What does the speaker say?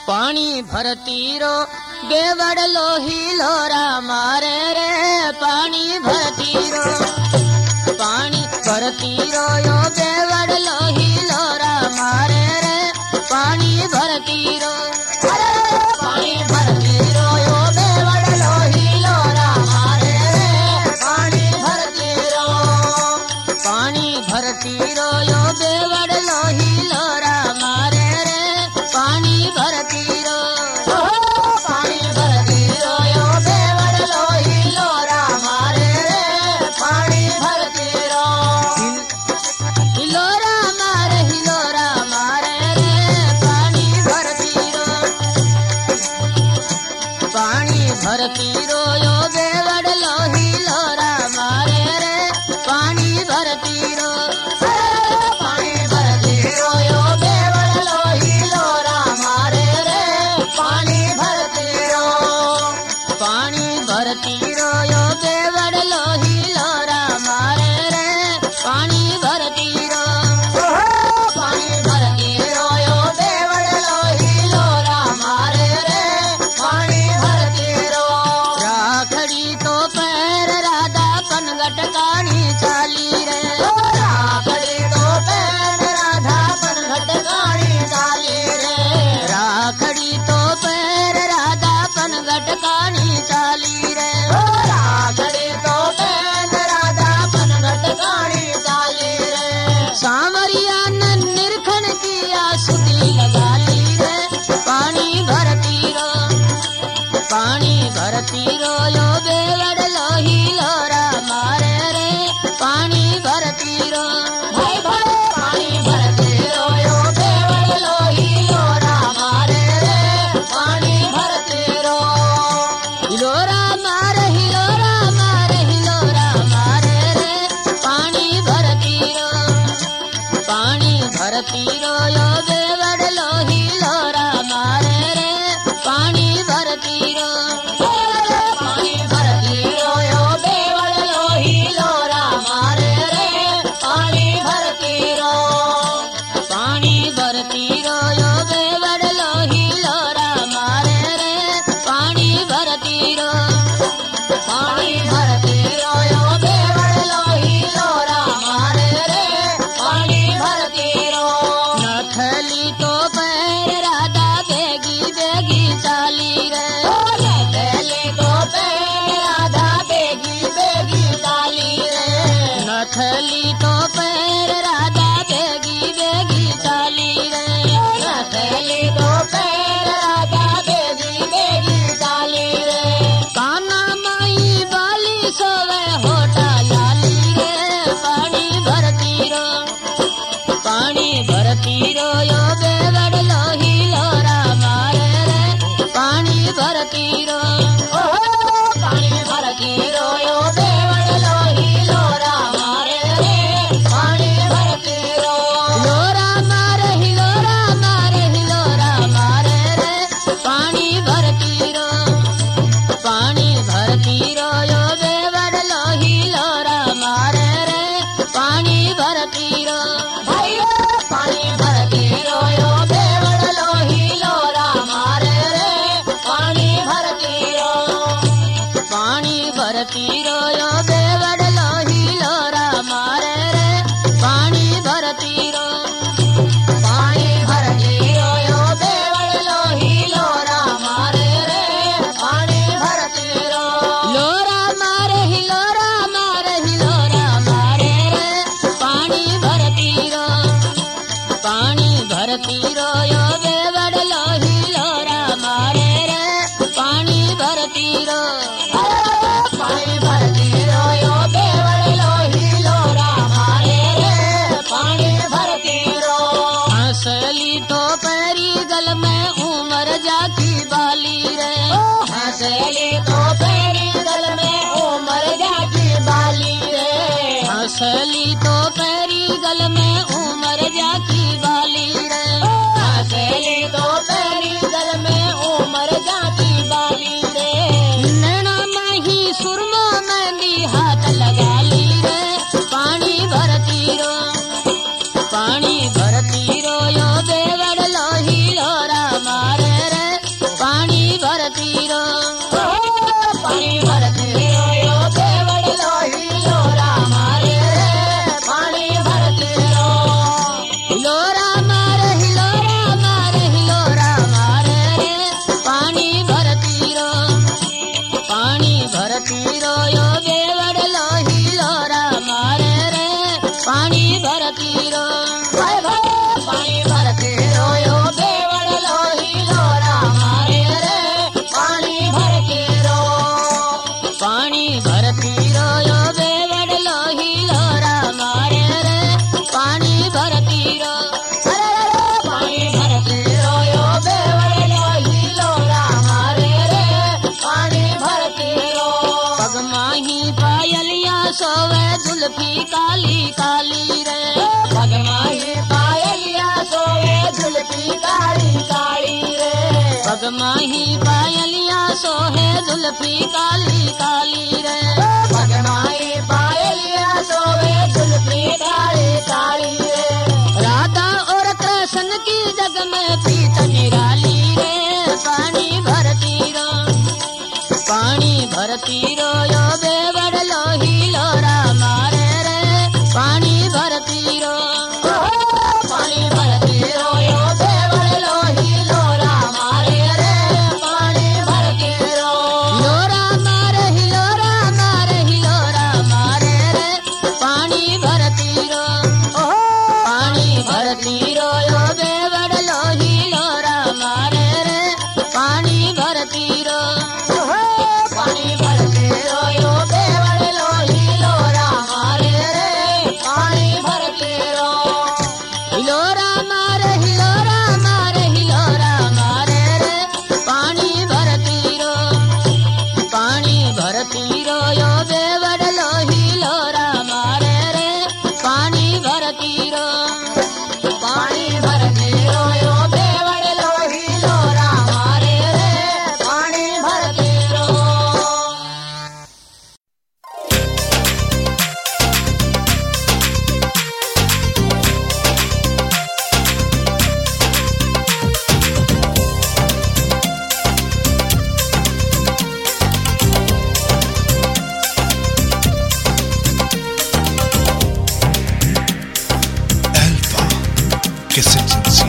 पानी भरती रो बेवड़ लोही लोरा मारे रे पानी भरती रो पानी भरती रो यो बेवड़ लोही लोरा मारे रे पानी भरती रो पानी भरती रो यो बेवड़ लोही लोरा मारे रे पानी भरती रो पानी भरती रो यो बेवड़ लोही लोरा मारे रे पानी भरती रो पानी भरती रो यो बेवड़ लोही लोरा मारे रे पानी भरती रो काली काली काली रे। पगमाही पायलिया सोहे जुल्फी काली काली रे। पगमाही पायलिया सोहे जुल्फी काली काली रे। पगमाही पायलिया सोहे जुल्फी काली काली रे। राधा और कृष्ण की जग में प्रीत निराली रे। पानी भरती रो, पानी भरती रो यो बेवड़ लोही लोरा मारे रे। पानी भरती रो, पानी भरती रो यो बेवड़ लोही लोरा मारे रे। पानी भरती रो, हिलोरा मारे हिलोरा मारे हिलोरा मारे रे। पानी भरती रो, पानी भरती रो यो बेवड़ लोही लोरा मारे रे। पानी भरती रो, पानी भरती रो यो बेवड़ लोही लोरा मारे रे। पानी भरती रो, हिलोरा मारे हिलोरा मारे हिलोरा मारे रे। पानी भरती रो, पानी भरती रो यो बेवड़ लोही लोरा मारे रे। पानी भरती रो, पानी भरती रो यो बेवड़ लोही लोरा मारे रे। पानी भरती रो। Alpha Cassettes.